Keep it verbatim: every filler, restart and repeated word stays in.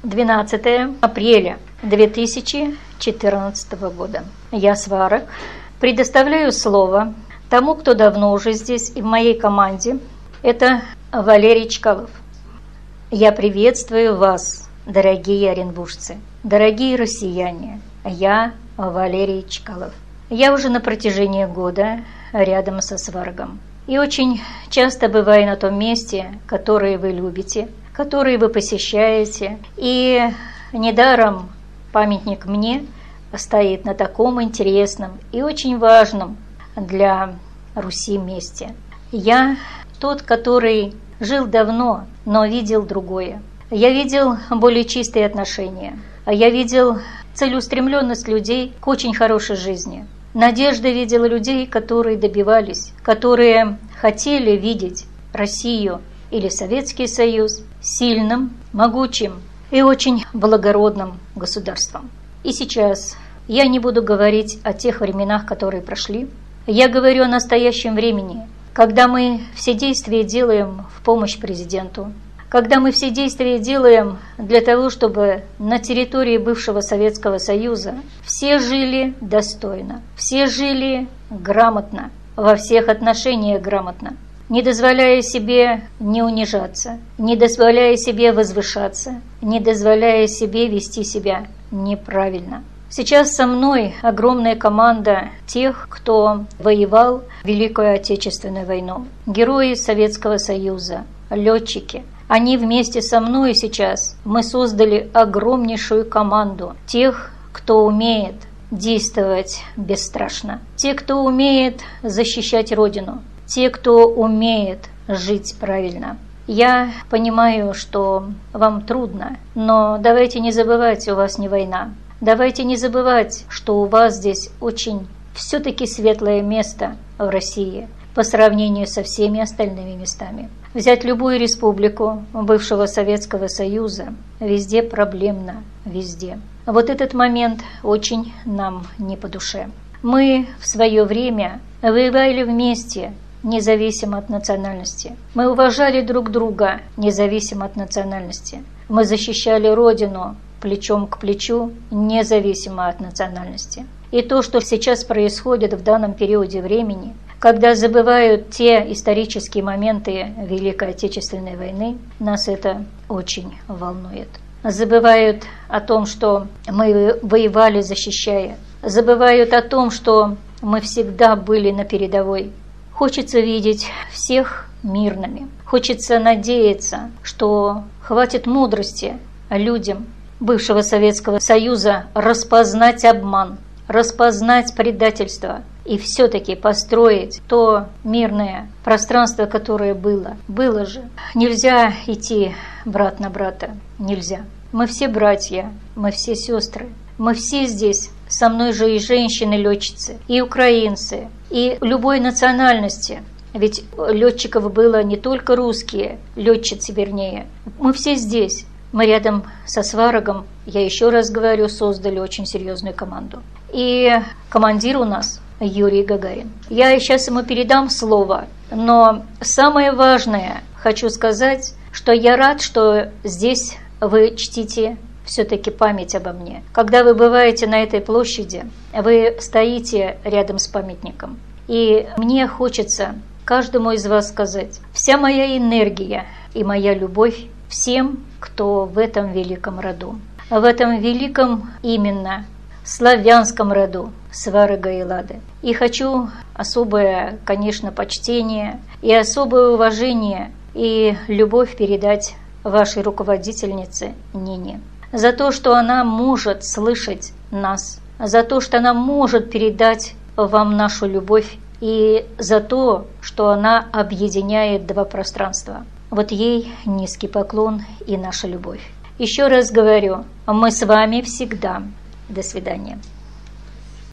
двенадцатое апреля две тысячи четырнадцатого года. Я, Сварог, предоставляю слово тому, кто давно уже здесь и в моей команде. Это Валерий Чкалов. Я приветствую вас, дорогие оренбуржцы, дорогие россияне. Я Валерий Чкалов. Я уже на протяжении года рядом со Сварогом. И очень часто бываю на том месте, которое вы любите, которое вы посещаете. И недаром памятник мне стоит на таком интересном и очень важном для Руси месте. Я тот, который жил давно, но видел другое. Я видел более чистые отношения. Я видел целеустремленность людей к очень хорошей жизни. Надежда видела людей, которые добивались, которые хотели видеть Россию или Советский Союз сильным, могучим и очень благородным государством. И сейчас я не буду говорить о тех временах, которые прошли. Я говорю о настоящем времени, когда мы все действия делаем в помощь президенту, когда мы все действия делаем для того, чтобы на территории бывшего Советского Союза все жили достойно, все жили грамотно, во всех отношениях грамотно, не дозволяя себе не унижаться, не дозволяя себе возвышаться, не дозволяя себе вести себя неправильно. Сейчас со мной огромная команда тех, кто воевал в Великую Отечественную войну. Герои Советского Союза, летчики. Они вместе со мной сейчас, мы создали огромнейшую команду тех, кто умеет действовать бесстрашно. Те, кто умеет защищать Родину. Те, кто умеет жить правильно. Я понимаю, что вам трудно, но давайте не забывать, у вас не война. Давайте не забывать, что у вас здесь очень все-таки светлое место в России по сравнению со всеми остальными местами. Взять любую республику бывшего Советского Союза, везде проблемно, везде. Вот этот момент очень нам не по душе. Мы в свое время воевали вместе, независимо от национальности. Мы уважали друг друга, независимо от национальности. Мы защищали Родину плечом к плечу, независимо от национальности. И то, что сейчас происходит в данном периоде времени, когда забывают те исторические моменты Великой Отечественной войны, нас это очень волнует. Забывают о том, что мы воевали, защищая. Забывают о том, что мы всегда были на передовой. Хочется видеть всех мирными. Хочется надеяться, что хватит мудрости людям бывшего Советского Союза распознать обман, распознать предательство и все-таки построить то мирное пространство, которое было. Было же. Нельзя идти брат на брата. Нельзя. Мы все братья, мы все сестры. Мы все здесь, со мной же и женщины-летчицы, и украинцы, и любой национальности. Ведь летчиков было не только русские, летчицы вернее. Мы все здесь. Мы рядом со Сварогом, я еще раз говорю, создали очень серьезную команду. И командир у нас Юрий Гагарин. Я сейчас ему передам слово, но самое важное хочу сказать, что я рад, что здесь вы чтите все-таки память обо мне. Когда вы бываете на этой площади, вы стоите рядом с памятником. И мне хочется каждому из вас сказать, вся моя энергия и моя любовь всем, кто в этом великом роду. В этом великом именно славянском роду Сварога и Лады. И хочу особое, конечно, почтение и особое уважение и любовь передать вашей руководительнице Нине. За то, что она может слышать нас, за то, что она может передать вам нашу любовь, и за то, что она объединяет два пространства. Вот ей низкий поклон и наша любовь. Еще раз говорю, мы с вами всегда. До свидания.